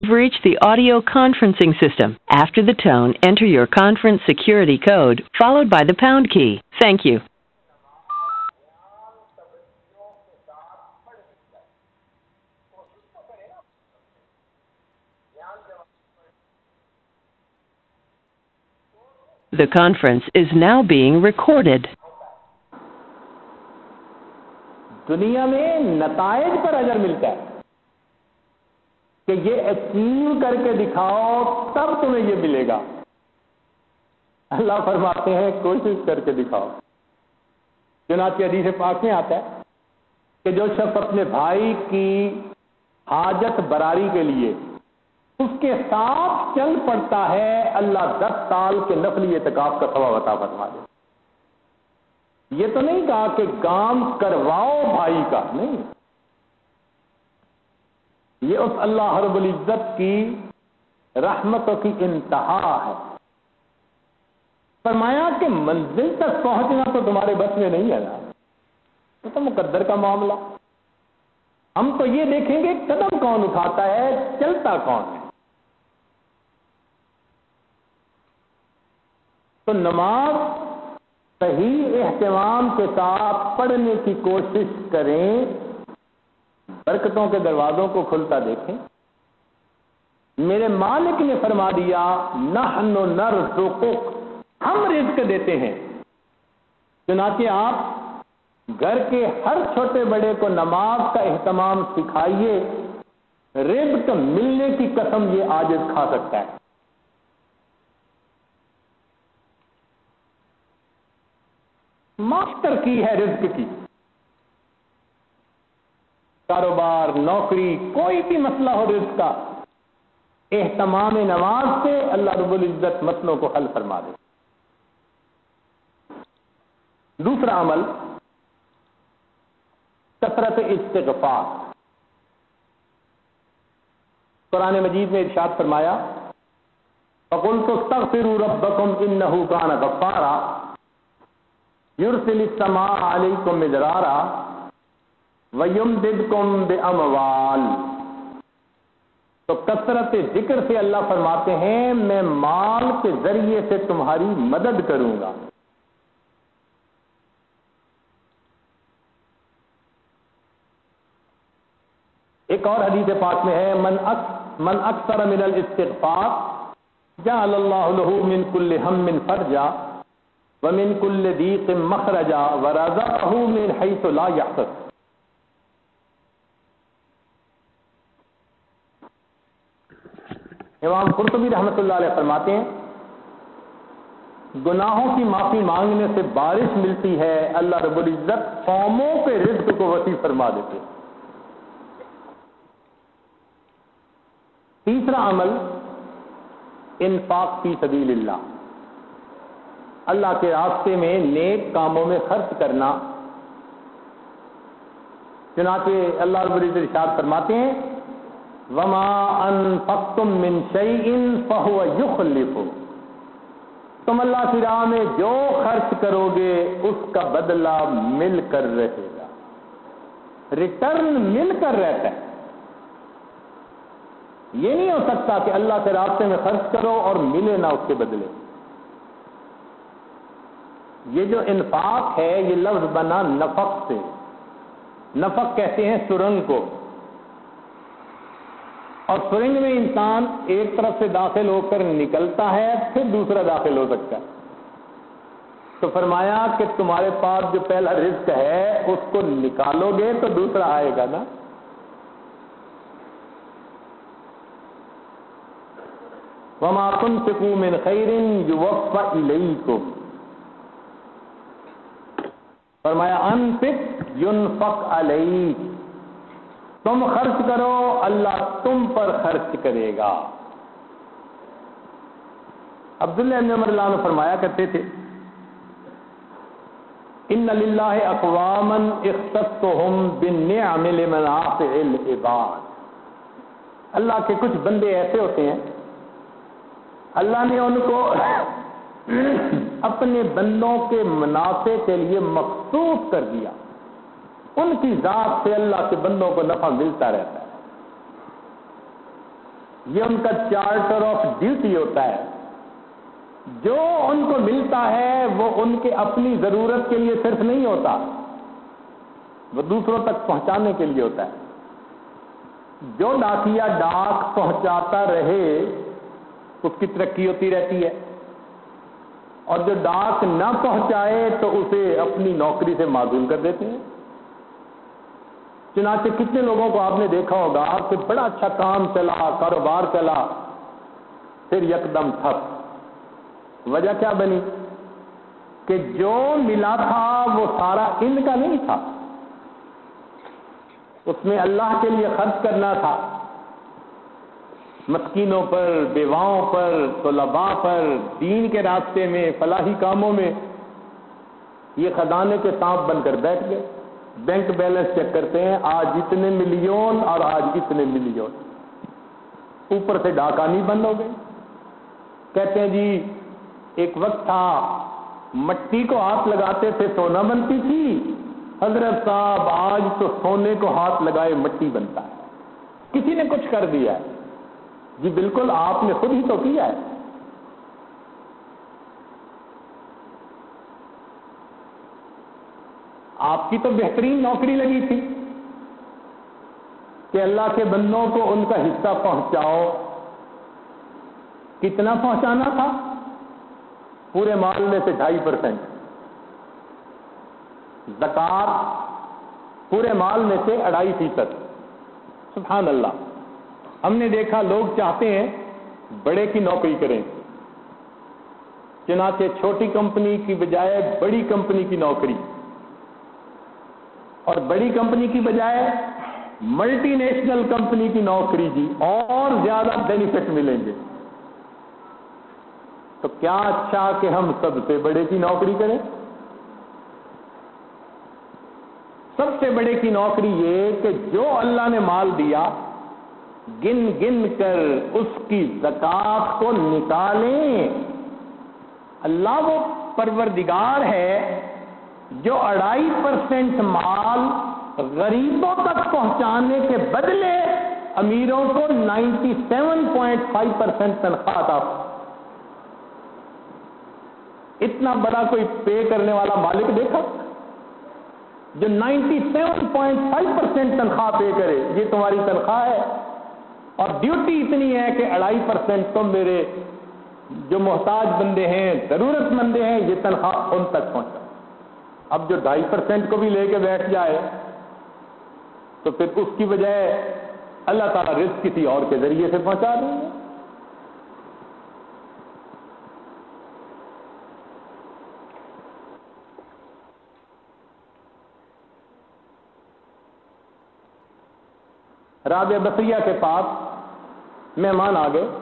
Reach the audio conferencing system. After the tone, enter your conference security code, followed by the pound key. Thank you. The conference is now being recorded. دنیا میں نتائج پر اجر ملتا ہے کہ یہ achieve کر کے دکھاؤ تب تمہیں یہ ملے گا. اللہ فرماتے ہیں کوشش کر کے دکھاؤ. چنانچہ حدیث پاک میں آتا ہے کہ جو شخص اپنے بھائی کی حاجت براری کے لیے اس کے ساتھ چل پڑتا ہے, اللہ 10 سال کے نفلی اعتکاف کا ثواب عطا فرما دے. یہ تو نہیں کہا کہ کام کرواؤ بھائی کا, نہیں, یہ اس اللہ رب العزت کی رحمتوں کی انتہا ہے. فرمایا کہ منزل تک پہنچنا تو تمہارے بس میں نہیں ہے نا, یہ تو مقدر کا معاملہ. ہم تو یہ دیکھیں گے قدم کون اٹھاتا ہے, چلتا کون ہے. تو نماز صحیح اہتمام کے ساتھ پڑھنے کی کوشش کریں, برکتوں کے دروازوں کو کھلتا دیکھیں. میرے مالک نے فرما دیا نحن نرزقک, ہم رزق دیتے ہیں. چنانچہ آپ گھر کے ہر چھوٹے بڑے کو نماز کا اہتمام سکھائیے, رزق ملنے کی قسم یہ عاجز کھا سکتا ہے. ماسٹر کی ہے رزق کی. کاروبار, نوکری, کوئی بھی مسئلہ ہو رزق کا, اہتمام نماز سے اللہ رب العزت مسئلوں کو حل فرما دے. دوسرا عمل کثرت استغفار. قرآن مجید میں ارشاد فرمایا فَقُلْتُ اسْتَغْفِرُوا رَبَّكُمْ إِنَّهُ كَانَ غَفَّارًا يُرْسِلِ السَّمَاءَ عَلَيْكُمْ مِدْرَارًا وَيُمْدِدْكُمْ بِأَمْوَالٍ. تو کثرت ذکر سے اللہ فرماتے ہیں میں مال کے ذریعے سے تمہاری مدد کروں گا. ایک اور حدیث پاک میں ہے من اکثر من الاستغفار جعل اللہ له من كل هم فرجا ومن كل ضيق مخرجا ورزقه من حيث لا يحتسب. امام قرطبی رحمۃ اللہ علیہ فرماتے ہیں گناہوں کی معافی مانگنے سے بارش ملتی ہے, اللہ رب العزت قوموں کے رزق کو وسیع فرما دیتے. تیسرا عمل انفاق فی سبیل اللہ, اللہ کے راستے میں نیک کاموں میں خرچ کرنا. چنانچہ اللہ رب العزت ارشاد فرماتے ہیں وما انفقتم من شیء فهو یخلفہ. تم اللہ کی راہ میں جو خرچ کرو گے اس کا بدلہ مل کر رہے گا, ریٹرن مل کر رہتا ہے. یہ نہیں ہو سکتا کہ اللہ کے راستے میں خرچ کرو اور ملے نہ اس کے بدلے. یہ جو انفاق ہے یہ لفظ بنا نفق سے. نفق کہتے ہیں سرنگ کو, اور سرنگ میں انسان ایک طرف سے داخل ہو کر نکلتا ہے پھر دوسرا داخل ہو سکتا ہے. تو فرمایا کہ تمہارے پاس جو پہلا رزق ہے اس کو نکالو گے تو دوسرا آئے گا نا. وما تنفقوا من خیر یوفى الیکم. فرمایا انفق ینفق علیک, تم خرچ کرو اللہ تم پر خرچ کرے گا. عبداللہ بن عمر اللہ عنہ فرمایا کرتے تھے ان للہ اقواما اختصهم بالنعم لمنافع العباد. اللہ کے کچھ بندے ایسے ہوتے ہیں اللہ نے ان کو اپنے بندوں کے منافع کے لیے مخصوص کر دیا. ان کی ذات سے اللہ کے بندوں کو نفع ملتا رہتا ہے. یہ ان کا چارٹر آف ڈیوٹی ہوتا ہے. جو ان کو ملتا ہے وہ ان کے اپنی ضرورت کے لیے صرف نہیں ہوتا, وہ دوسروں تک پہنچانے کے لیے ہوتا ہے. جو ڈاکیا ڈاک پہنچاتا رہے اس کی ترقی ہوتی رہتی ہے, اور جو ڈاک نہ پہنچائے تو اسے اپنی نوکری سے معزول کر دیتے ہیں. چنانچہ کتنے لوگوں کو آپ نے دیکھا ہوگا کہ بڑا اچھا کام چلا, کاروبار چلا, پھر یکدم ٹھپ. وجہ کیا بنی؟ کہ جو ملا تھا وہ سارا ان کا نہیں تھا, اس میں اللہ کے لیے خرچ کرنا تھا, مسکینوں پر, بیواؤں پر, طلباء پر, دین کے راستے میں, فلاحی کاموں میں. یہ خزانے کے سانپ بن کر بیٹھ گئے. بینک بیلنس چیک کرتے ہیں, آج اتنے ملین اور آج اتنے ملین. اوپر سے ڈاکانی بند ہو گئی. کہتے ہیں جی ایک وقت تھا مٹی کو ہاتھ لگاتے تھے سونا بنتی تھی. حضرت صاحب آج تو سونے کو ہاتھ لگائے مٹی بنتا ہے. کسی نے کچھ کر دیا ہے؟ جی بالکل, آپ نے خود ہی تو کیا ہے. آپ کی تو بہترین نوکری لگی تھی کہ اللہ کے بندوں کو ان کا حصہ پہنچاؤ. کتنا پہنچانا تھا؟ پورے مال میں سے 2.5%. زکات پورے مال میں سے 2.5%. سبحان اللہ. ہم نے دیکھا لوگ چاہتے ہیں بڑے کی نوکری کریں, چنانچہ چھوٹی کمپنی کی بجائے بڑی کمپنی کی نوکری, اور بڑی کمپنی کی بجائے ملٹی نیشنل کمپنی کی نوکری. جی اور زیادہ بینیفٹ ملیں گے. تو کیا اچھا کہ ہم سب سے بڑے کی نوکری کریں. سب سے بڑے کی نوکری یہ کہ جو اللہ نے مال دیا گن گن کر اس کی زکات کو نکالیں. اللہ وہ پروردگار ہے جو 2.5% مال غریبوں تک پہنچانے کے بدلے امیروں کو 97.5% تنخواہ عطا. اتنا بڑا کوئی پے کرنے والا مالک دیکھا جو 97.5% تنخواہ پے کرے. یہ تمہاری تنخواہ ہے اور ڈیوٹی اتنی ہے کہ 2.5% تم میرے جو محتاج بندے ہیں, ضرورت مندے ہیں, یہ تنخواہ ان تک پہنچا. اب جو 2.5% کو بھی لے کے بیٹھ جائے تو پھر اس کی بجائے اللہ تعالیٰ رزق کسی اور کے ذریعے سے پہنچا دیں گے. رابعہ بصریہ کے پاس مہمان آ گئے.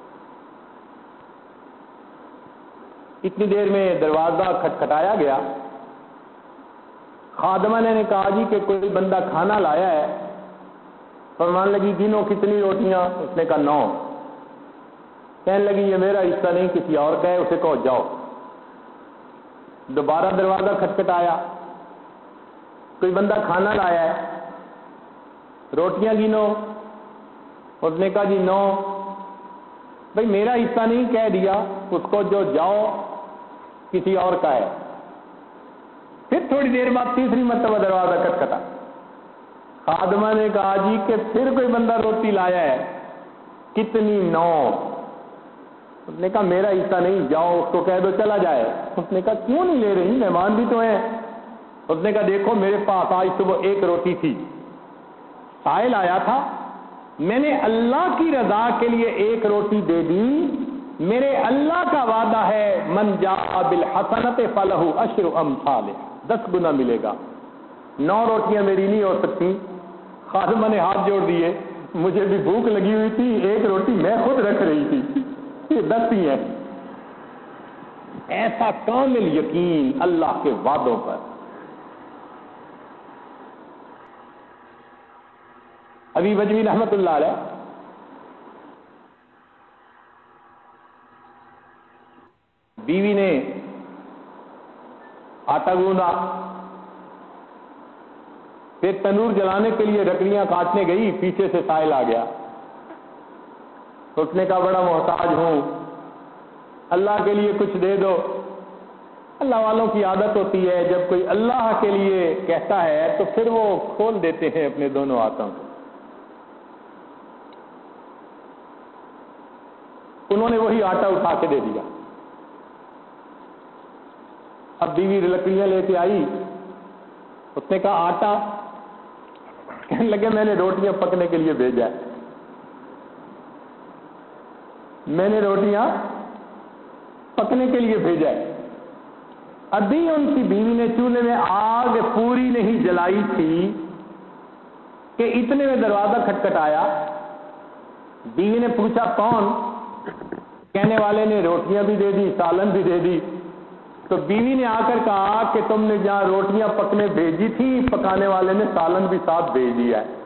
اتنی دیر میں دروازہ کھٹکھٹایا گیا. خادمہ نے کہا جی کہ کوئی بندہ کھانا لایا ہے. فرمانے لگی گنو کتنی روٹیاں؟ اس نے کہا 9. کہنے لگی یہ میرا حصہ نہیں کسی اور کا ہے, اسے کہو جاؤ. دوبارہ دروازہ کھٹکھٹایا. کوئی بندہ کھانا لایا ہے, روٹیاں گنو. اس نے کہا جی 9. بھئی میرا حصہ نہیں, کہہ دیا اس کو جو جاؤ کسی اور کا ہے. پھر تھوڑی دیر بعد تیسری مرتبہ دروازہ کھٹکھٹا. خادمہ نے کہا جی کہ پھر کوئی بندہ روٹی لایا ہے. کتنی؟ 9. اس نے کہا میرا حصہ نہیں, جاؤ اس کو کہہ دو چلا جائے. اس نے کہا کیوں نہیں لے رہی, مہمان بھی تو ہیں. اس نے کہا دیکھو میرے پاس آج صبح 1 روٹی تھی, سائل آیا تھا, میں نے اللہ کی رضا کے لیے 1 روٹی دے دی. میرے اللہ کا وعدہ ہے من جاء بالحسنۃ فلہ عشر امثالها, 10 گنا ملے گا. 9 روٹیاں میری نہیں ہو سکتی. خادمہ نے ہاتھ جوڑ دیے, مجھے بھی بھوک لگی ہوئی تھی, 1 روٹی میں خود رکھ رہی تھی, یہ 10 ہی ہیں. ایسا کامل یقین اللہ کے وعدوں پر. ابھی بجوی رحمت اللہ علیہ بیوی نے آٹا گوندا, پھر تنور جلانے کے لیے لکڑیاں کاٹنے گئی, پیچھے سے سائل آ گیا. اس نے کہا بڑا محتاج ہوں، اللہ کے لیے کچھ دے دو۔ اللہ والوں کی عادت ہوتی ہے جب کوئی اللہ کے لیے کہتا ہے تو پھر وہ کھول دیتے ہیں اپنے دونوں ہاتھوں کو۔ انہوں نے وہی آٹا اٹھا کے دے دیا۔ اب بیوی لکڑیاں لے کے آئی، اس نے کہا آٹا، کہنے لگے میں نے روٹیاں پکنے کے لیے بھیجا ہے، میں نے روٹیاں پکنے کے لیے بھیجا ہے۔ ابھی ان کی بیوی نے چولہے میں آگ پوری نہیں جلائی تھی کہ اتنے میں دروازہ کھٹکھٹایا۔ بیوی نے پوچھا کون؟ کہنے والے نے روٹیاں بھی دے دی، سالن بھی دے دی۔ تو بیوی نے آ کر کہا کہ تم نے جہاں روٹیاں پکنے بھیجی تھی، پکانے والے نے سالن بھی ساتھ بھیج دیا ہے۔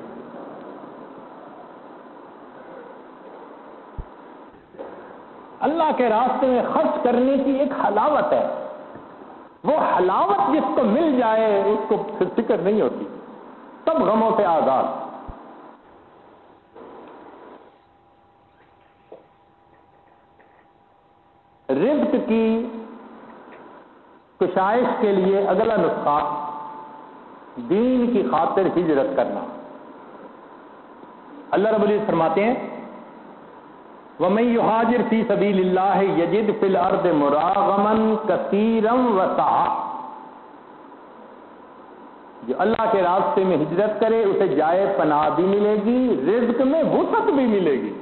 اللہ کے راستے میں خرچ کرنے کی ایک حلاوت ہے، وہ حلاوت جس کو مل جائے اس کو پھر فکر نہیں ہوتی، سب غموں سے آزاد۔ رزق کی کشائش کے لیے اگلا نسخہ دین کی خاطر ہجرت کرنا۔ اللہ رب العزت فرماتے ہیں وَمَن يُهَاجِرْ فِي سَبِيلِ اللَّهِ يَجِدْ فِي الْأَرْضِ مُرَاغَمًا كَثِيرًا وَسَعَةً، جو اللہ کے راستے میں ہجرت کرے اسے جائے پناہ بھی ملے گی، رزق میں وسعت بھی ملے گی۔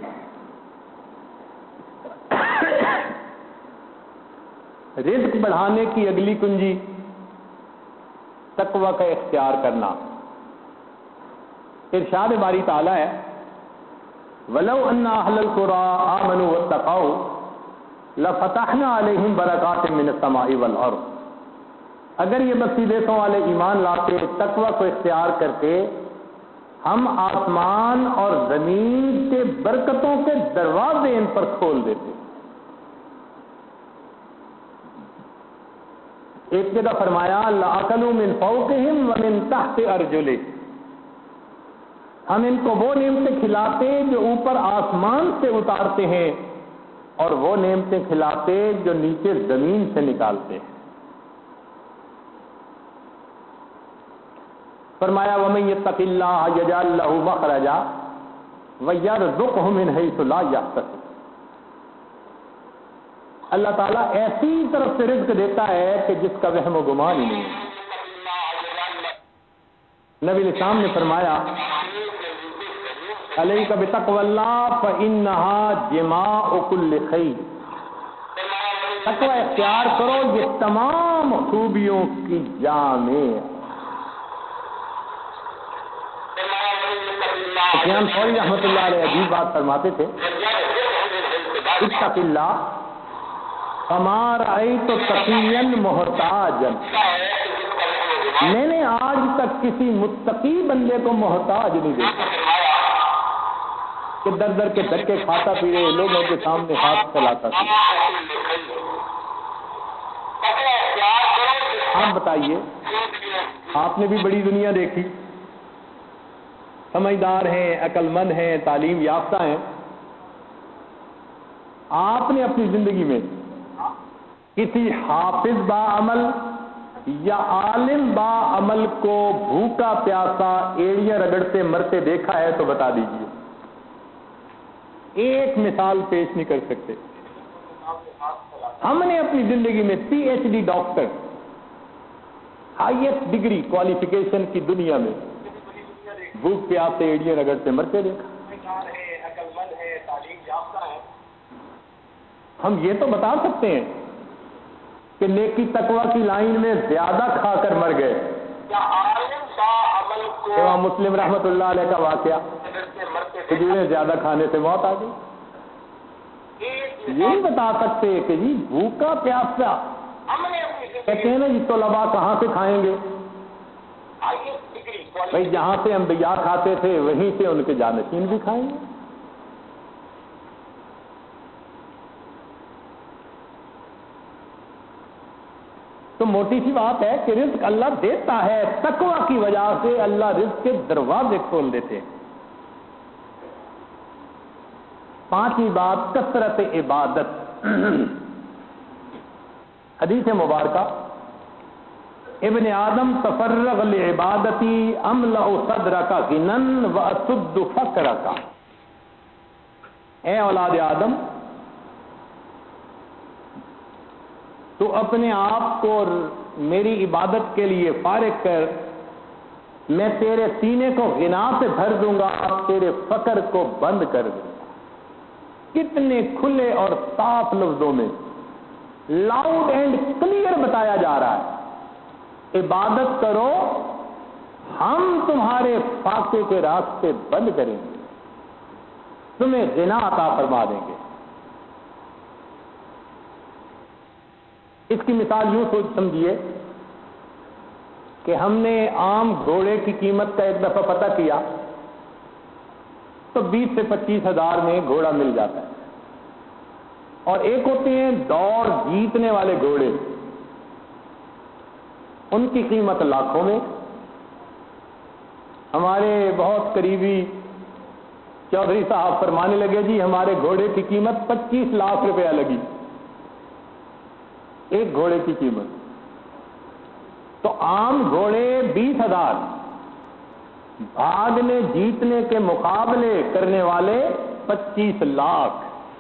رزق بڑھانے کی اگلی کنجی تقوی کا اختیار کرنا۔ ارشاد باری تعالیٰ ہے وَلَوْ أَنَّ أَهْلَ الْقُرَىٰ آمَنُوا وَاتَّقَوْا لَفَتَحْنَا عَلَيْهِمْ بَرَكَاتٍ مِّنَ السَّمَاءِ وَالْأَرْضِ، اگر یہ بستی دیسوں والے ایمان لاتے، تقوی کو اختیار کرتے، ہم آسمان اور زمین کے برکتوں کے دروازے ان پر کھول دیتے۔ ایک جگہ فرمایا لَأَكَلُوا مِن فَوْقِهِمْ وَمِن تَحْتِ أَرْجُلِهِمْ، ہم ان کو وہ نعمتیں کھلاتے جو اوپر آسمان سے اتارتے ہیں اور وہ نعمتیں کھلاتے جو نیچے زمین سے نکالتے ہیں۔ فرمایا وَمَن يَتَّقِ اللَّهَ يَجْعَل لَّهُ مَخْرَجًا وَيَرْزُقْهُ مِنْ حَيْثُ لَا يَحْتَسِبُ، اللہ تعالیٰ ایسی طرف سے رزق دیتا ہے کہ جس کا وہم و گمان ہی نہیں ہے۔ نبی الاسلام نے فرمایا علیک بتقوی اللہ فإنہا جماع کل خیر، تقوی اختیار کرو یہ تمام خوبیوں کی جامع۔ سفیان ثوری رحمۃ اللہ علیہ عجیب بات فرماتے تھے اتق اللہ فما رأیت تقیا محتاجا، میں نے آج تک کسی متقی بندے کو محتاج نہیں دیکھا کہ در در کے دھکے کھاتا پھرے، لوگوں کے سامنے ہاتھ پھیلاتا تھا۔ آپ بتائیے، آپ نے بھی بڑی دنیا دیکھی، سمجھدار ہیں، عقل مند ہیں، تعلیم یافتہ ہیں، آپ نے اپنی زندگی میں کسی حافظ با عمل یا عالم با عمل کو بھوکا پیاسا ایڑیاں رگڑتے مرتے دیکھا ہے تو بتا دیجیے، ایک مثال پیش نہیں کر سکتے۔ ہم نے اپنی زندگی میں P H D doctor, highest degree qualification کی دنیا میں بھوک پیاسے ایڑیاں رگڑتے مرتے دیکھا۔ ہم یہ تو بتا سکتے ہیں کہ نیکی تقوی کی لائن میں زیادہ کھا کر مر گئے۔ امام مسلم رحمۃ اللہ علیہ کا واقعہ، کھجوریں زیادہ کھانے سے موت آ گئی۔ یہ نہیں بتا سکتے کہ جی بھوکا پیاسا، کہتے ہیں نا جی طلباء کہاں سے کھائیں گے؟ بھائی جہاں سے انبیاء کھاتے تھے وہیں سے ان کے جانشین بھی کھائیں گے۔ تو موٹی سی بات ہے کہ رزق اللہ دیتا ہے، تقوی کی وجہ سے اللہ رزق کے دروازے کھول دیتے ہیں۔ 5ویں بات کثرت عبادت. حدیث مبارکہ ابن آدم تفرغ لعبادتی املأ صدرک غنن واسد فقرک. اے اولاد آدم، تو اپنے آپ کو میری عبادت کے لیے فارغ کر، میں تیرے سینے کو غنا سے بھر دوں گا، تیرے فقر کو بند کر دوں گا. کتنے کھلے اور صاف لفظوں میں لاؤڈ اینڈ کلیئر بتایا جا رہا ہے، عبادت کرو، ہم تمہارے فاقے کے راستے بند کریں گے، تمہیں غنا عطا فرما دیں گے. اس کی مثال یوں سوچ سمجھیے کہ ہم نے عام گھوڑے کی قیمت کا ایک دفعہ پتہ کیا تو 20 سے 25 ہزار میں گھوڑا مل جاتا ہے. اور ایک ہوتے ہیں دوڑ جیتنے والے گھوڑے، ان کی قیمت لاکھوں میں. ہمارے بہت قریبی چودھری صاحب فرمانے لگے جی ہمارے گھوڑے کی قیمت 25 لاکھ روپیہ لگی، ایک گھوڑے کی قیمت. تو عام گھوڑے 20,000، بھاگنے جیتنے کے مقابلے کرنے والے 25 لاکھ.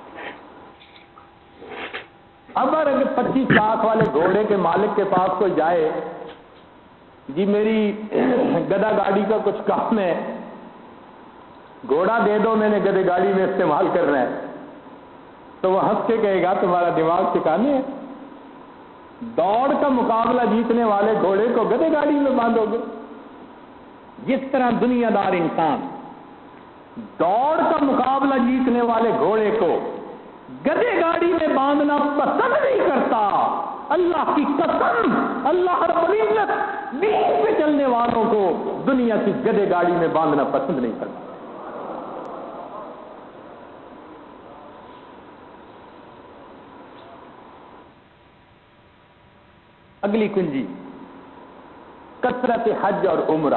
اب اگر 25 لاکھ والے گھوڑے کے مالک کے پاس کوئی جائے، جی میری گدا گاڑی کا کچھ کام ہے، گھوڑا دے دو، میں نے گدے گاڑی میں استعمال کرنا ہے، تو وہ ہنس کے کہے گا تمہارا دماغ ٹھکانے ہے، دوڑ کا مقابلہ جیتنے والے گھوڑے کو گدے گاڑی میں باندھو گے. جس طرح دنیا دار انسان دوڑ کا مقابلہ جیتنے والے گھوڑے کو گدے گاڑی میں باندھنا پسند نہیں کرتا، اللہ کی قسم اللہ رب العزت دین پہ چلنے والوں کو دنیا کی گدے گاڑی میں باندھنا پسند نہیں کرتا. اگلی کنجی کثرت حج اور عمرہ.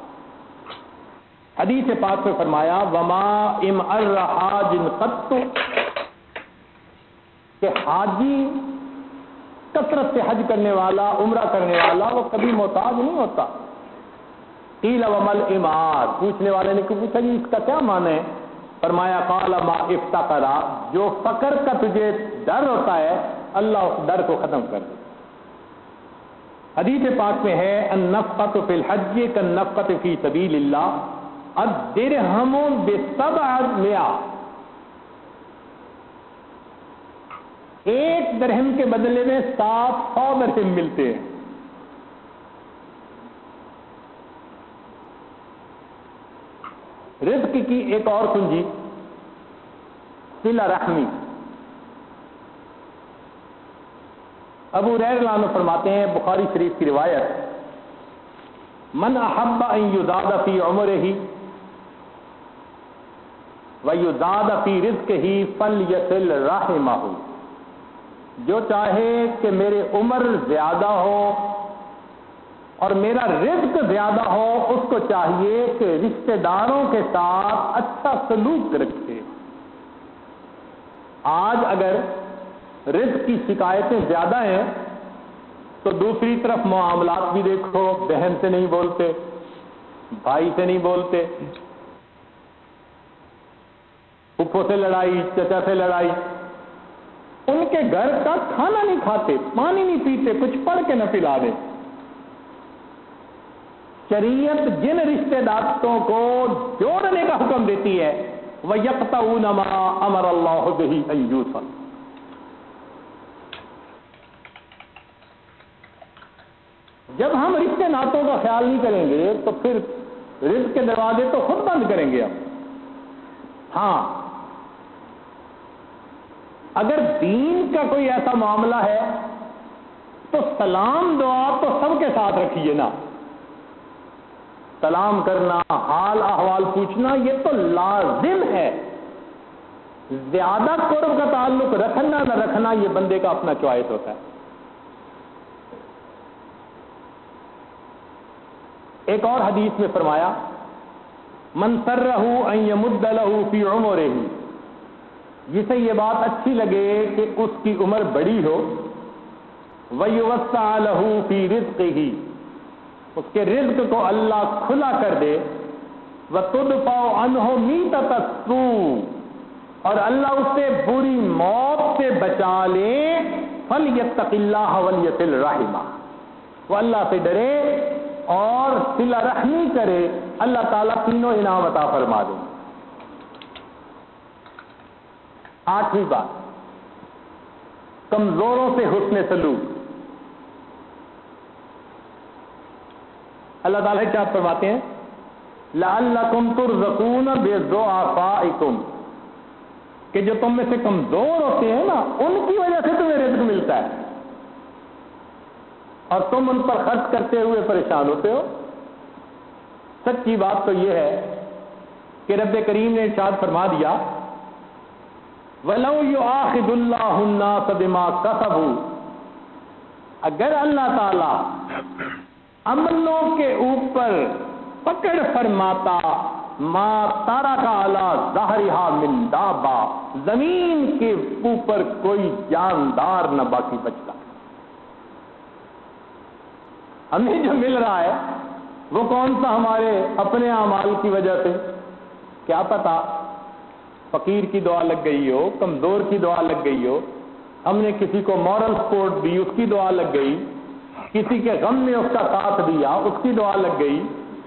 حدیث پاک میں فرمایا وما امعر حاج قط، کہ حاجی کثرت سے حج کرنے والا، عمرہ کرنے والا، وہ کبھی محتاج نہیں ہوتا. قیل وما الامار، پوچھنے والے نے پوچھا جی اس کا کیا معنی ہے؟ فرمایا قال ما افتقر، جو فقر کا تجھے ڈر ہوتا ہے اللہ اس ڈر کو ختم کر دے. حدیث پاک میں ہے النفقۃ فی الحج کالنفقۃ فی سبیل اللہ الدرہم ب700، ایک درہم کے بدلے میں 700 درہم ملتے ہیں. رزق کی ایک اور کنجی صلہ رحمی. ابو ہریرہ عنہ فرماتے ہیں، بخاری شریف کی روایت، من احب ان یزاد فی عمرہ ویزاد فی رزقہ فلیصل رحمہ. جو چاہے کہ میری عمر زیادہ ہو اور میرا رزق زیادہ ہو، اس کو چاہیے کہ رشتہ داروں کے ساتھ اچھا سلوک رکھے. آج اگر رزق کی شکایتیں زیادہ ہیں تو دوسری طرف معاملات بھی دیکھو، بہن سے نہیں بولتے، بھائی سے نہیں بولتے، پھپھو سے لڑائی، چچا سے لڑائی، ان کے گھر کا کھانا نہیں کھاتے، پانی نہیں پیتے، کچھ پڑھ کے نہ پلا دیں. شریعت جن رشتہ داروں کو جوڑنے کا حکم دیتی ہے وَيَقْطَعُونَ مَا أَمَرَ اللَّهُ بِهِ أَن يُوصَلَ. جب ہم رشتے ناتوں کا خیال نہیں کریں گے تو پھر رزق کے دروازے تو خود بند کریں گے ہم. ہاں اگر دین کا کوئی ایسا معاملہ ہے تو سلام دعا تو سب کے ساتھ رکھیے نا. سلام کرنا، حال احوال پوچھنا، یہ تو لازم ہے. زیادہ قرب کا تعلق رکھنا نہ رکھنا یہ بندے کا اپنا چوائس ہوتا ہے. ایک اور حدیث میں فرمایا من سرہ ان یمد لہ فی عمرہ، جسے یہ بات اچھی لگے کہ اس کی عمر بڑی ہو، وَيُوَسَّعَ لَهُ فِي رِزْقِهِ، اس کے رزق کو اللہ کھلا کر دے، وَتُدْفَعُ عَنْهُ مِيتَةَ السُّوءِ، اور اللہ اس سے بری موت سے بچا لے، فَلْيَتَّقِ اللَّهَ وَلْيَصِلْ رَحِمَهُ، وہ اللہ سے ڈرے اور صلہ رحمی کرے، اللہ تعالیٰ تینوں انعام عطا فرما دیں۔ آٹھویں بات، کمزوروں سے حسن سلوک۔ اللہ تعالیٰ کیا فرماتے ہیں؟ لعلکم ترزقون بضعفائکم، کہ جو تم میں سے کمزور ہوتے ہیں نا، ان کی وجہ سے تمہیں رزق ملتا ہے اور تم ان پر خرچ کرتے ہوئے پریشان ہوتے ہو۔ سچی بات تو یہ ہے کہ رب کریم نے ارشاد فرما دیا، وَلَوْ يُؤَاخِذُ اللَّهُ النَّاسَ بِمَا كَسَبُوا، اگر اللہ تعالی عملوں کے اوپر پکڑ فرماتا، ما ترک علی ظہرہا من دابہ، زمین کے اوپر کوئی جاندار نہ باقی بچتا۔ ہمیں جو مل رہا ہے وہ کون سا ہمارے اپنے اعمال کی وجہ سے؟ کیا پتا فقیر کی دعا لگ گئی ہو، کمزور کی دعا لگ گئی ہو، ہم نے کسی کو مورل سپورٹ دی، اس کی دعا لگ گئی، کسی کے غم میں اس کا ساتھ دیا، اس کی دعا لگ گئی۔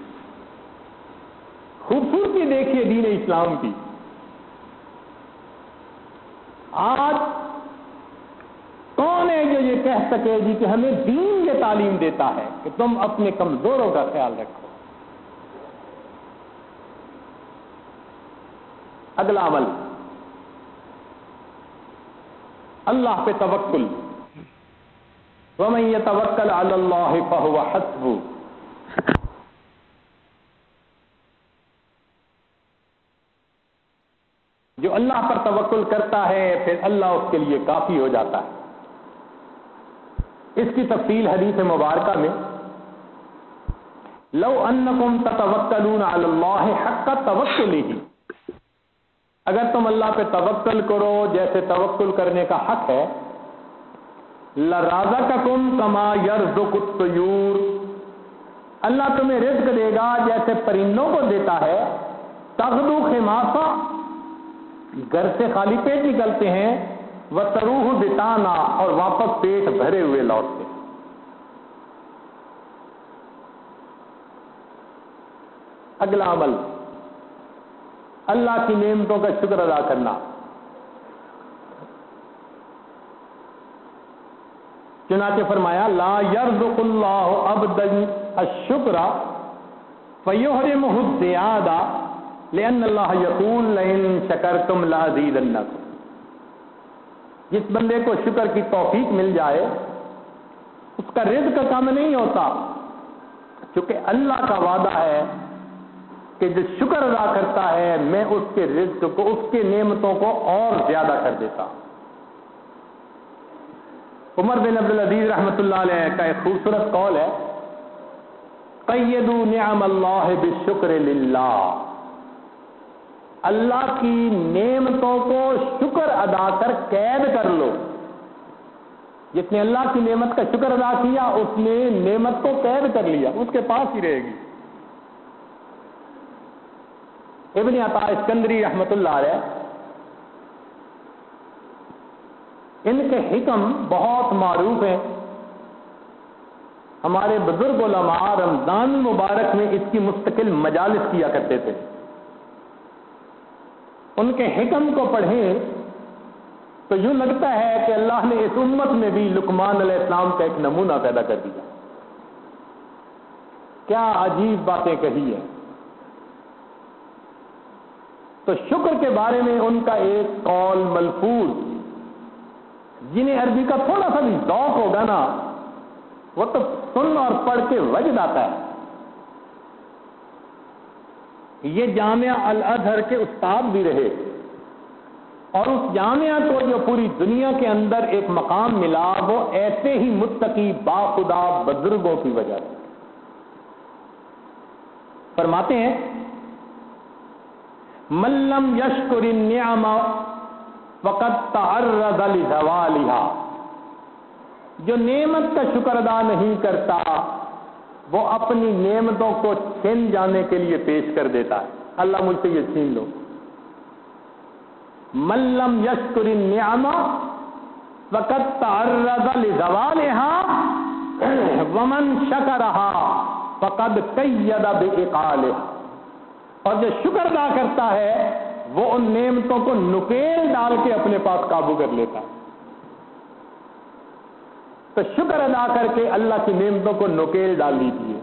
خوبصورتی دیکھیے دین اسلام کی۔ آج کون ہے جو یہ کہہ سکے جی کہ ہمیں دین یہ تعلیم دیتا ہے کہ تم اپنے کمزوروں کا خیال رکھو؟ اگلا عمل، اللہ پہ توکل۔ وَمَن يَتَوَكَّلْ عَلَى اللَّهِ فَهُوَ حَسْبُهُ، جو اللہ پر توکل کرتا ہے پھر اللہ اس کے لیے کافی ہو جاتا ہے۔ اس کی تفصیل حدیث مبارکہ میں، لو انکم تتوکلون علی اللہ حق توکلہ، اگر تم اللہ پہ توکل کرو جیسے توکل کرنے کا حق ہے، لرزقکم کما یرزق الطیور، اللہ تمہیں رزق دے گا جیسے پرندوں کو دیتا ہے، تغدو خماصا، گھر سے خالی پیٹ نکلتے ہیں، وتروح بطانا، اور واپس پیٹ بھرے ہوئے لوٹتے ہیں۔ اگلا عمل، اللہ کی نعمتوں کا شکر ادا کرنا۔ چنانچہ فرمایا، لا یرزق اللہ عبدا الشکر فیحرمہ الزیادہ لأن اللہ یقول لئن شکرتم لأزیدنکم، جس بندے کو شکر کی توفیق مل جائے اس کا رزق کم نہیں ہوتا، چونکہ اللہ کا وعدہ ہے کہ جو شکر ادا کرتا ہے میں اس کے رزق کو، اس کے نعمتوں کو اور زیادہ کر دیتا ہوں۔ عمر بن عبدالعزیز رحمۃ اللہ علیہ کا ایک خوبصورت قول ہے، قیدوا نعم اللہ بالشکر للہ، اللہ کی نعمتوں کو شکر ادا کر قید کر لو۔ جس نے اللہ کی نعمت کا شکر ادا کیا اس نے نعمت کو قید کر لیا، اس کے پاس ہی رہے گی۔ ابن عطا اسکندری رحمۃ اللہ علیہ، ان کے حکم بہت معروف ہیں، ہمارے بزرگ علماء رمضان مبارک میں اس کی مستقل مجالس کیا کرتے تھے۔ ان کے حکم کو پڑھیں تو یوں لگتا ہے کہ اللہ نے اس امت میں بھی لقمان علیہ السلام کا ایک نمونہ پیدا کر دیا۔ کیا عجیب باتیں کہی ہیں۔ تو شکر کے بارے میں ان کا ایک قول ملفوظ، جنہیں عربی کا تھوڑا سا بھی ذوق ہوگا نا وہ تو سن اور پڑھ کے وجد آتا ہے۔ یہ جامعہ الازہر کے استاد بھی رہے اور اس جامعہ کو جو پوری دنیا کے اندر ایک مقام ملا وہ ایسے ہی متقی باخدا بزرگوں کی وجہ سے۔ فرماتے ہیں، من لم یشکر النعم فقد تعرض لزوالها، جو نعمت کا شکر ادا نہیں کرتا وہ اپنی نعمتوں کو چھین جانے کے لیے پیش کر دیتا ہے، اللہ مجھ سے یہ چھین لو۔ من لم یشکر النعمہ فقد تعرض لزوالها ومن شکرها فقد قید بعقالها، اور جو شکر ادا کرتا ہے وہ ان نعمتوں کو نکیل ڈال کے اپنے پاس قابو کر لیتا ہے۔ تو شکر ادا کر کے اللہ کی نعمتوں کو نکیل ڈال لیجیے۔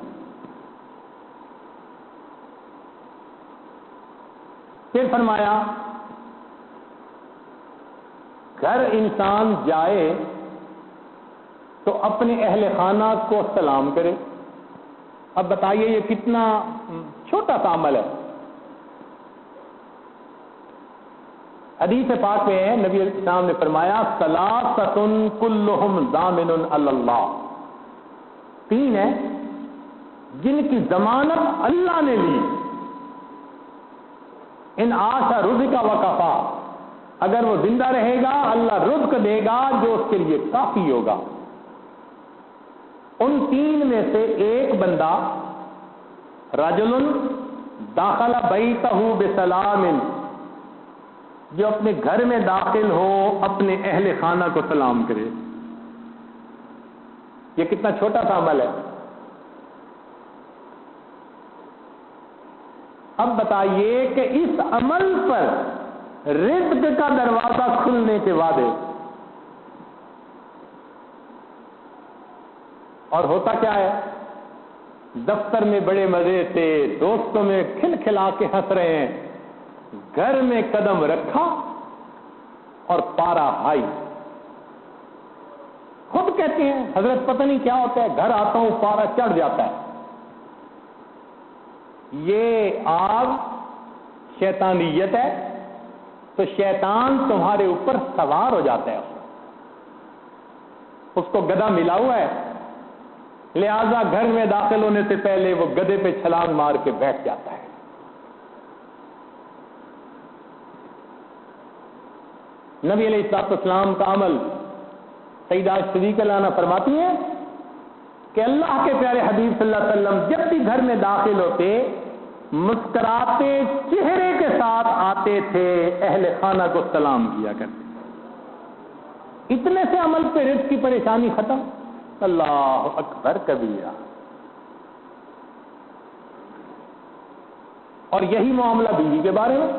پھر فرمایا گھر انسان جائے تو اپنے اہل خانہ کو سلام کرے۔ اب بتائیے یہ کتنا چھوٹا سا عمل ہے۔ حدیث پاک میں ہے نبی علیہ السلام نے فرمایا ثلاثۃ کلھم ضامن علی اللہ، تین ہیں جن کی ضمانت اللہ نے لی، ان عاش رزق وکفا، اگر وہ زندہ رہے گا اللہ رزق دے گا جو اس کے لیے کافی ہوگا۔ ان تین میں سے ایک بندہ رجل داخل بیتہ بسلام، جو اپنے گھر میں داخل ہو اپنے اہل خانہ کو سلام کرے۔ یہ کتنا چھوٹا سا عمل ہے۔ اب بتائیے کہ اس عمل پر رزق کا دروازہ کھلنے کے وعدے، اور ہوتا کیا ہے؟ دفتر میں بڑے مزے سے دوستوں میں کھل کھلا کے ہنس رہے ہیں، گھر میں قدم رکھا اور پارا ہائی۔ خود کہتے ہیں حضرت پتہ نہیں کیا ہوتا ہے، گھر آتا ہوں پارا چڑھ جاتا ہے۔ یہ آگ شیطانیت ہے، تو شیطان تمہارے اوپر سوار ہو جاتا ہے، اس کو گدھا ملا ہوا ہے، لہذا گھر میں داخل ہونے سے پہلے وہ گدھے پہ چھلانگ مار کے بیٹھ جاتا ہے۔ نبی علیہ السلام کا عمل، سیدہ صدیقہ عنہا فرماتی ہیں کہ اللہ کے پیارے حبیب صلی اللہ علیہ وسلم جب بھی گھر میں داخل ہوتے مسکراتے چہرے کے ساتھ آتے تھے، اہل خانہ کو سلام کیا کرتے۔ اتنے سے عمل پہ رزق کی پریشانی ختم۔ اللہ اکبر کبیرہ۔ اور یہی معاملہ بیوی کے بارے میں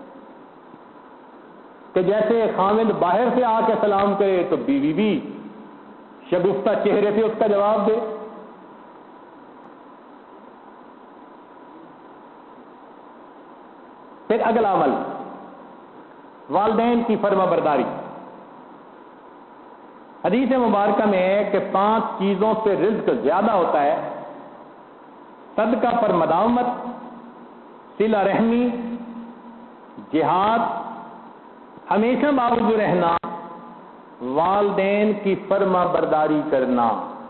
کہ جیسے خاوند باہر سے آ کے سلام کرے تو بیوی بھی شگفتہ چہرے سے اس کا جواب دے۔ پھر اگلا عمل والدین کی فرما برداری۔ حدیث مبارکہ میں ہے کہ 5 چیزوں سے رزق زیادہ ہوتا ہے: صدقہ پر مداومت، صلہ رحمی، جہاد، ہمیشہ باوجود رہنا، والدین کی فرما برداری کرنا۔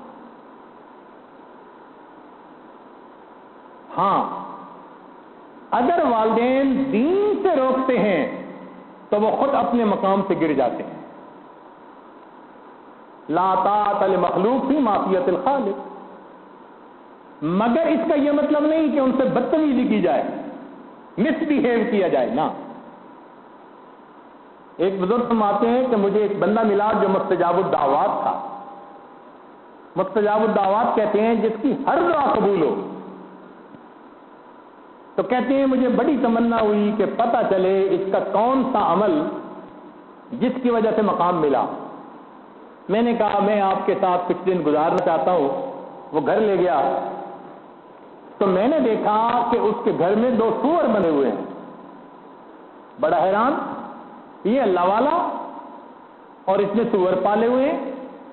ہاں، اگر والدین دین سے روکتے ہیں تو وہ خود اپنے مقام سے گر جاتے ہیں۔ لا طاعت لمخلوق فی معصیت الخالق، مگر اس کا یہ مطلب نہیں کہ ان سے بدتمیزی کی جائے، مس بیہیو کیا جائے، نہ۔ ایک بزرگ فرماتے ہیں کہ مجھے ایک بندہ ملا جو مستجاب الدعوات تھا۔ مستجاب الدعوات کہتے ہیں جس کی ہر دعا قبول ہو۔ تو کہتے ہیں مجھے بڑی تمنا ہوئی کہ پتہ چلے اس کا کون سا عمل جس کی وجہ سے مقام ملا۔ میں نے کہا میں آپ کے ساتھ کچھ دن گزارنا چاہتا ہوں۔ وہ گھر لے گیا تو میں نے دیکھا کہ اس کے گھر میں 2 سور بنے ہوئے ہیں۔ بڑا حیران، یہ اللہ والا اور اس نے سور پالے ہوئے ہیں۔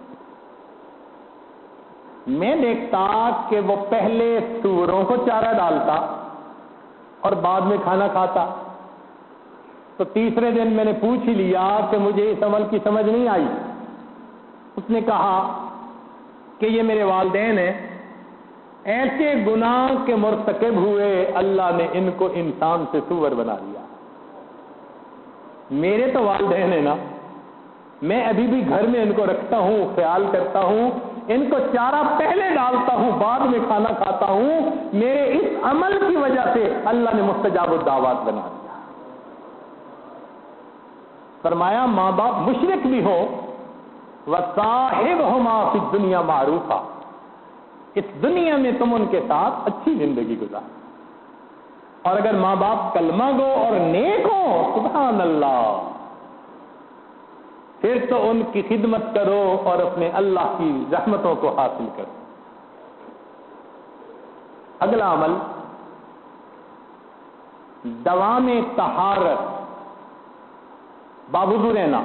میں دیکھتا کہ وہ پہلے سوروں کو چارہ ڈالتا اور بعد میں کھانا کھاتا۔ تو تیسرے دن میں نے پوچھ ہی لیا کہ مجھے اس عمل کی سمجھ نہیں آئی۔ اس نے کہا کہ یہ میرے والدین ہیں، ایسے گناہ کے مرتکب ہوئے اللہ نے ان کو انسان سے سور بنا دیا۔ میرے تو والدین ہیں نا، میں ابھی بھی گھر میں ان کو رکھتا ہوں، خیال کرتا ہوں، ان کو چارہ پہلے ڈالتا ہوں، بعد میں کھانا کھاتا ہوں، میرے اس عمل کی وجہ سے اللہ نے مستجاب الدعوات بنا دیا۔ فرمایا ماں باپ مشرک بھی ہو، وَصَاحِبْهُمَا فِي الدُّنْيَا مَعْرُوفًا، اس دنیا میں تم ان کے ساتھ اچھی زندگی گزار، اور اگر ماں باپ کلمہ گو اور نیک ہو، سبحان اللہ، پھر تو ان کی خدمت کرو اور اپنے اللہ کی رحمتوں کو حاصل کرو۔ اگلا عمل دوام طہارت، باوضو رہنا۔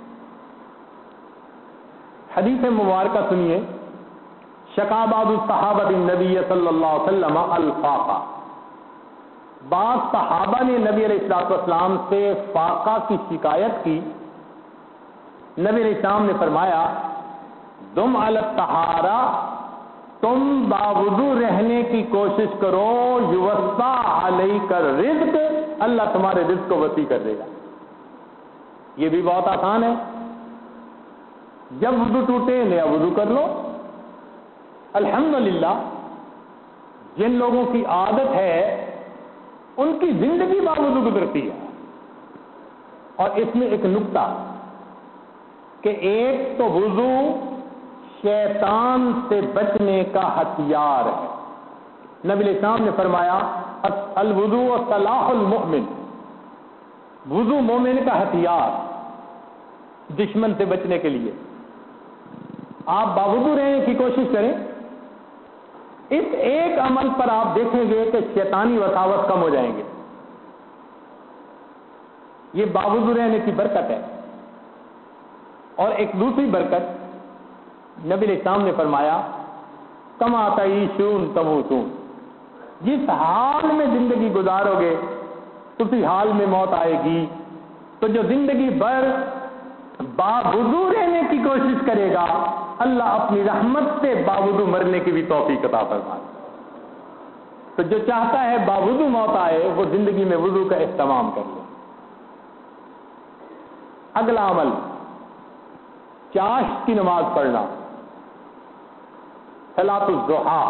حدیث مبارکہ سنیے، شکا بعض الصحابہ النبی صلی اللہ علیہ وسلم الفاقہ، بعض صحابہ نے نبی علیہ السلام سے فاقہ کی شکایت کی۔ نبی علیہ السلام نے فرمایا دم علی الطہارہ، تم باوضو رہنے کی کوشش کرو، یوسع علیک الرزق، اللہ تمہارے رزق کو وسیع کر دے گا۔ یہ بھی بہت آسان ہے، جب وضو ٹوٹے نیا وضو کر لو۔ الحمدللہ جن لوگوں کی عادت ہے ان کی زندگی باوضو گزرتی ہے، اور اس میں ایک نکتہ کہ ایک تو وضو شیطان سے بچنے کا ہتھیار ہے۔ نبی علیہ السلام نے فرمایا الوضو سلاح المؤمن، وضو مومن کا ہتھیار دشمن سے بچنے کے لیے۔ آپ باوضو رہنے کی کوشش کریں، اس ایک عمل پر آپ دیکھیں گے کہ شیطانی وساوس کم ہو جائیں گے۔ یہ باوضو رہنے کی برکت ہے۔ اور ایک دوسری برکت نبی علیہ السلام نے فرمایا کما تعیشون تموتون، جس حال میں زندگی گزارو گے اسی حال میں موت آئے گی۔ تو جو زندگی بھر باوضو رہنے کی کوشش کرے گا، اللہ اپنی رحمت سے باوضو مرنے کی بھی توفیق عطا فرمائے۔ تو جو چاہتا ہے باوضو موت آئے، وہ زندگی میں وضو کا اہتمام کر لے۔ اگلا عمل چاشت کی نماز پڑھنا، صلاۃ الضحیٰ،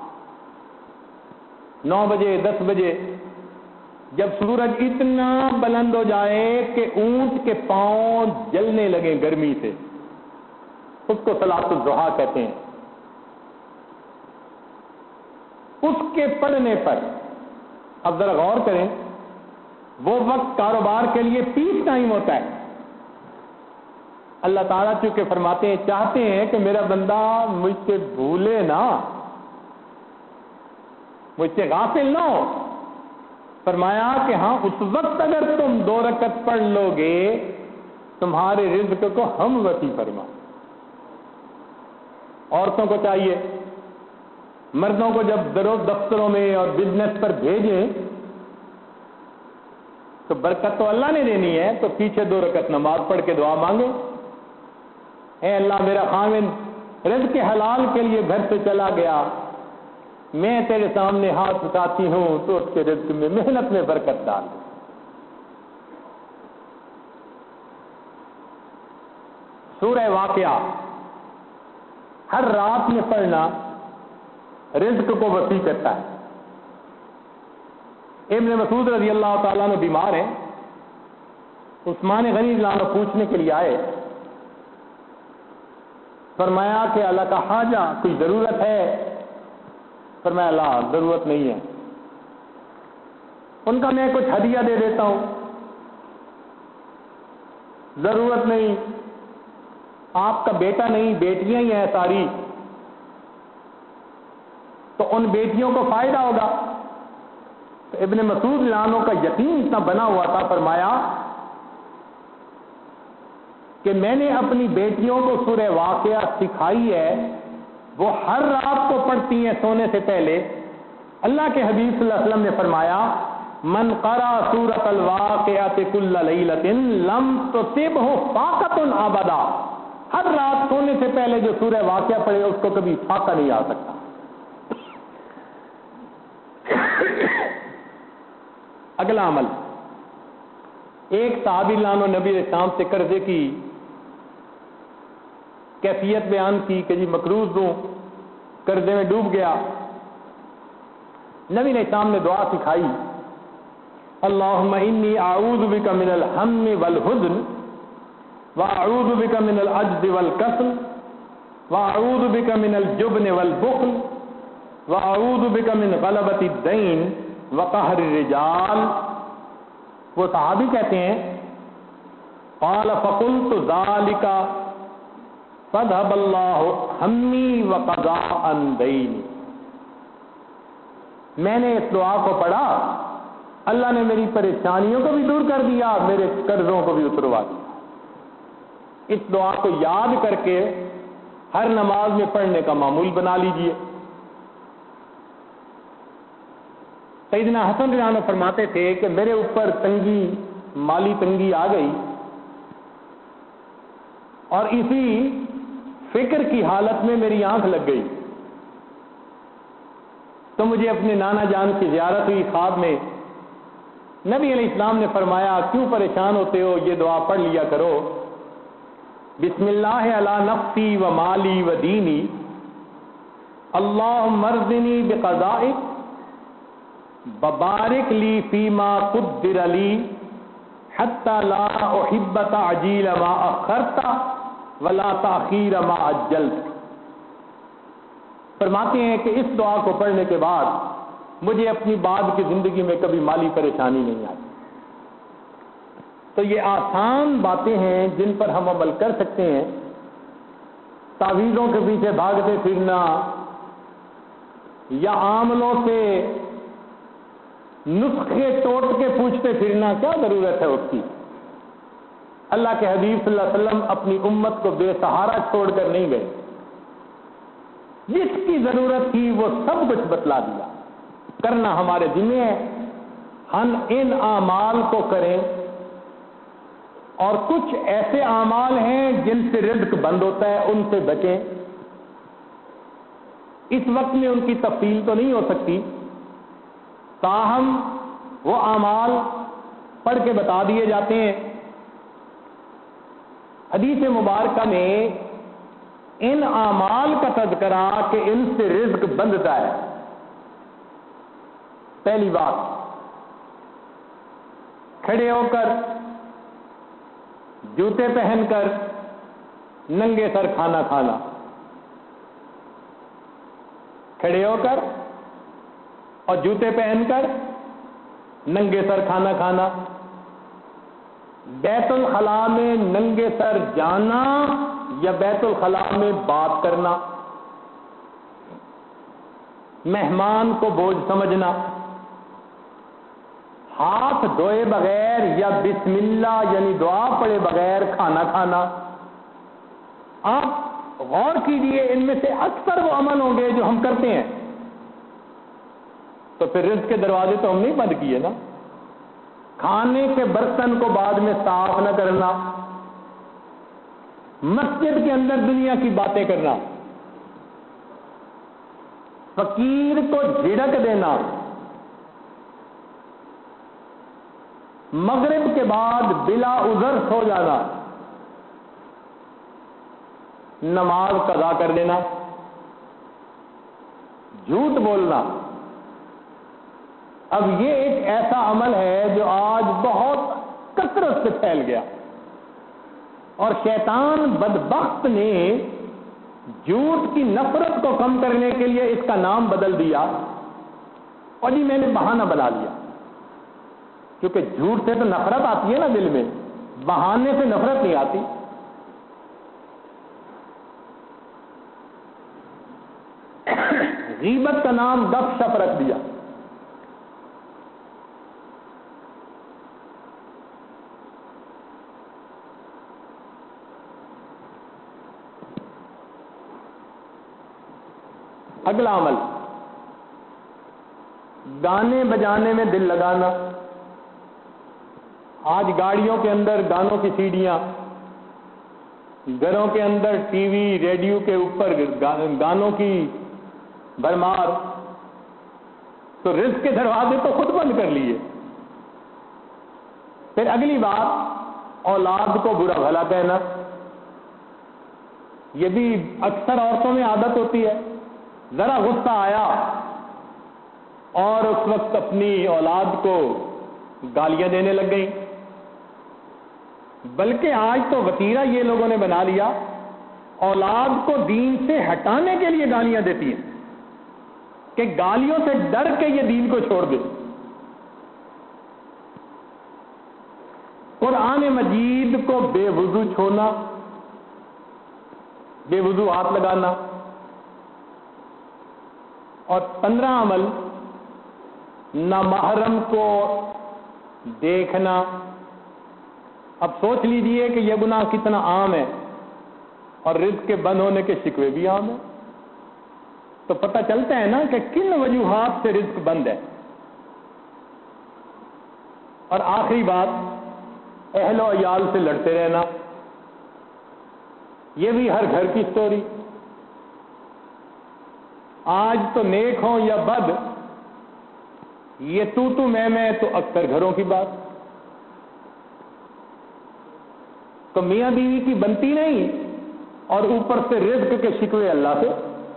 9 بجے 10 بجے جب سورج اتنا بلند ہو جائے کہ اونٹ کے پاؤں جلنے لگیں گرمی سے، اس کو صلاۃ الضحیٰ کہتے ہیں۔ اس کے پڑھنے پر اب ذرا غور کریں، وہ وقت کاروبار کے لیے پیک ٹائم ہوتا ہے۔ اللہ تعالیٰ چونکہ فرماتے ہیں، چاہتے ہیں کہ میرا بندہ مجھ سے بھولے نہ، مجھ سے غافل نہ ہو۔ فرمایا کہ ہاں اس وقت اگر تم 2 رکعت پڑھ لو گے تمہارے رزق کو ہم وسیع فرما۔ عورتوں کو چاہیے مردوں کو جب دفتروں میں اور بزنس پر بھیجیں تو برکت تو اللہ نے دینی ہے، تو پیچھے 2 رکعت نماز پڑھ کے دعا مانگے، اے اللہ میرا خاوند رزق حلال کے لیے گھر سے چلا گیا، میں تیرے سامنے ہاتھ اٹھاتی ہوں تو اس کے رزق میں محنت میں برکت ڈال۔ سورہ واقعہ ہر رات میں پڑھنا رزق کو وسیع کرتا ہے۔ ابن مسعود رضی اللہ تعالیٰ عنہ بیمار ہیں، عثمان غنی رضی اللہ عنہ پوچھنے کے لیے آئے، فرمایا کہ اللہ کا حاجہ کوئی ضرورت ہے؟ فرمایا اللہ ضرورت نہیں ہے۔ ان کا میں کچھ ہدیہ دے دیتا ہوں۔ ضرورت نہیں، آپ کا بیٹا نہیں بیٹیاں ہی ہیں ساری، تو ان بیٹیوں کو فائدہ ہوگا۔ تو ابن مسعود لانوں کا یقین اتنا بنا ہوا تھا، فرمایا کہ میں نے اپنی بیٹیوں کو سورہ واقعہ سکھائی ہے، وہ ہر رات کو پڑھتی ہیں سونے سے پہلے۔ اللہ کے حبیب صلی اللہ علیہ وسلم نے فرمایا من قرأ سورۃ الواقعۃ کل لیلۃ لم تصبہ فاقۃ ابدا، ہر رات سونے سے پہلے جو سورہ واقعہ پڑھے اس کو کبھی فاقہ نہیں آ سکتا۔ اگلا عمل ایک صحابی لانو نبی علیہ السلام سے قرضے کی کیفیت بیان کی کہ جی مقروض ہوں، قرضے میں ڈوب گیا. نبی علیہ السلام نے دعا سکھائی، اللہم انی اعوذ بک من الہم والحزن واعوذ بک من العجز والکسل واعوذ بک من الجبن والبخل واعوذ بک من غلبۃ الدین وقہر الرجال. وہ صحابی کہتے ہیں قال فقلت ذلک فذهب اللہ ہمی وقضاء دینی. میں نے اس دعا کو پڑھا، اللہ نے میری پریشانیوں کو بھی دور کر دیا، میرے قرضوں کو بھی اتروا دیا. اس دعا کو یاد کر کے ہر نماز میں پڑھنے کا معمول بنا لیجئے. سیدنا حسن رضی اللہ عنہ فرماتے تھے کہ میرے اوپر تنگی، مالی تنگی آ گئی، اور اسی فکر کی حالت میں میری آنکھ لگ گئی تو مجھے اپنے نانا جان کی زیارت ہوئی خواب میں. نبی علیہ السلام نے فرمایا کیوں پریشان ہوتے ہو، یہ دعا پڑھ لیا کرو، بسم اللہ علی نفسی و مالی و دینی اللہم ارضنی بقضائک وبارک لی فیما قدر لی حتی لا احب تعجیل ما اخرت ولا تاخیر ما عجلت. فرماتے ہیں کہ اس دعا کو پڑھنے کے بعد مجھے اپنی بعد کی زندگی میں کبھی مالی پریشانی نہیں آئی. تو یہ آسان باتیں ہیں جن پر ہم عمل کر سکتے ہیں. تعویذوں کے پیچھے بھاگتے پھرنا یا عاملوں سے نسخے توڑ کے پوچھتے پھرنا کیا ضرورت ہے اس کی؟ اللہ کے حبیب صلی اللہ علیہ وسلم اپنی امت کو بے سہارا چھوڑ کر نہیں گئے. جس کی ضرورت تھی وہ سب کچھ بتلا دیا. کرنا ہمارے ذمہ ہے، ہم ان اعمال کو کریں. اور کچھ ایسے اعمال ہیں جن سے رزق بند ہوتا ہے، ان سے بچیں. اس وقت میں ان کی تفصیل تو نہیں ہو سکتی، تاہم وہ اعمال پڑھ کے بتا دیے جاتے ہیں. حدیث مبارکہ میں ان اعمال کا تذکرہ کہ ان سے رزق بندتا ہے. پہلی بات، کھڑے ہو کر جوتے پہن کر ننگے سر کھانا کھانا. کھڑے ہو کر اور جوتے پہن کر ننگے سر کھانا کھانا. بیت الخلاء میں ننگے سر جانا یا بیت الخلاء میں بات کرنا. مہمان کو بوجھ سمجھنا. ہاتھ دھوئے بغیر یا بسم اللہ یعنی دعا پڑھے بغیر کھانا کھانا. آپ غور کیجئے، ان میں سے اکثر وہ عمل ہوں گے جو ہم کرتے ہیں، تو پھر رزق کے دروازے تو ہم نہیں بند کیے نا. کھانے کے برتن کو بعد میں صاف نہ کرنا، مسجد کے اندر دنیا کی باتیں کرنا، فقیر کو جھڑک دینا، مغرب کے بعد بلا عذر سو جانا، نماز قضا کر دینا، جھوٹ بولنا. اب یہ ایک ایسا عمل ہے جو آج بہت کثرت سے پھیل گیا، اور شیطان بدبخت نے جھوٹ کی نفرت کو کم کرنے کے لیے اس کا نام بدل دیا، اور جی میں نے بہانہ بنا لیا. کیونکہ جھوٹ سے تو نفرت آتی ہے نا دل میں، بہانے سے نفرت نہیں آتی. غیبت کا نام گپ شپ رکھ دیا. اگلا عمل، گانے بجانے میں دل لگانا. آج گاڑیوں کے اندر گانوں کی سیڑیاں، گھروں کے اندر ٹی وی ریڈیو کے اوپر گانوں کی بھرمار. تو رزق کے دروازے تو خود بند کر لیے. پھر اگلی بات، اولاد کو برا بھلا کہنا. یہ بھی اکثر عورتوں میں عادت ہوتی ہے. ذرا غصہ آیا اور اس وقت اپنی اولاد کو گالیاں دینے لگ گئیں. بلکہ آج تو وتیرہ یہ لوگوں نے بنا لیا، اولاد کو دین سے ہٹانے کے لیے گالیاں دیتی ہیں کہ گالیوں سے ڈر کے یہ دین کو چھوڑ دے. قرآن مجید کو بے وضو چھوڑنا، بے وضو ہاتھ لگانا، اور 15 عمل نامحرم کو دیکھنا. اب سوچ لیجئے کہ یہ گناہ کتنا عام ہے، اور رزق کے بند ہونے کے شکوے بھی عام ہیں. تو پتہ چلتا ہے نا کہ کن وجوہات سے رزق بند ہے. اور آخری بات، اہل و عیال سے لڑتے رہنا. یہ بھی ہر گھر کی سٹوری. آج تو نیک ہوں یا بد، یہ تو میں تو اکثر گھروں کی بات. تو میاں بیوی کی بنتی نہیں، اور اوپر سے رزق کے شکوے اللہ سے.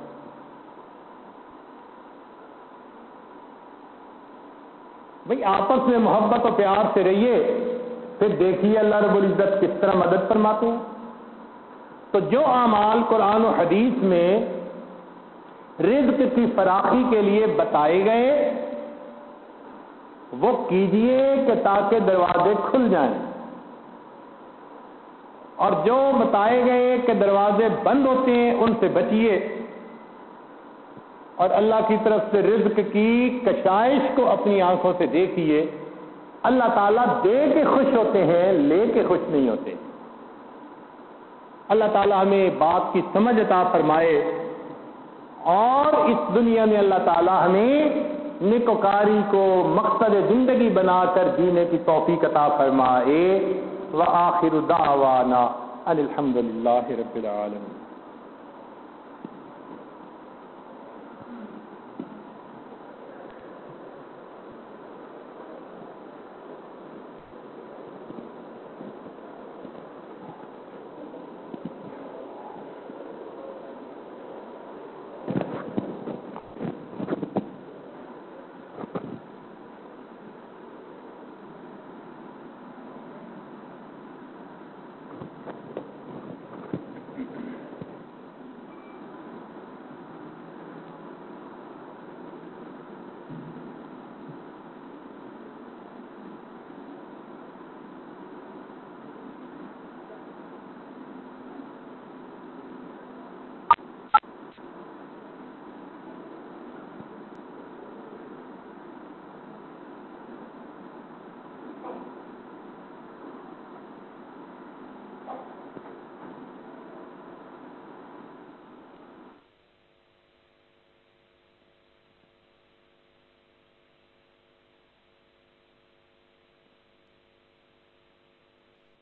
بھئی آپس میں محبت و پیار سے رہیے، پھر دیکھیے اللہ رب العزت کس طرح مدد فرماتے ہیں. تو جو اعمال قرآن و حدیث میں رزق کی فراخی کے لیے بتائے گئے وہ کیجئے کہ تاکہ دروازے کھل جائیں، اور جو بتائے گئے کہ دروازے بند ہوتے ہیں ان سے بچیے، اور اللہ کی طرف سے رزق کی کشائش کو اپنی آنکھوں سے دیکھیے. اللہ تعالیٰ دے کے خوش ہوتے ہیں، لے کے خوش نہیں ہوتے. اللہ تعالیٰ ہمیں بات کی سمجھ عطا فرمائے، اور اس دنیا میں اللہ تعالیٰ ہمیں نیکوکاری کو مقصد زندگی بنا کر جینے کی توفیق عطا فرمائے. وآخر دعوانا ان الحمد للہ رب العالمین.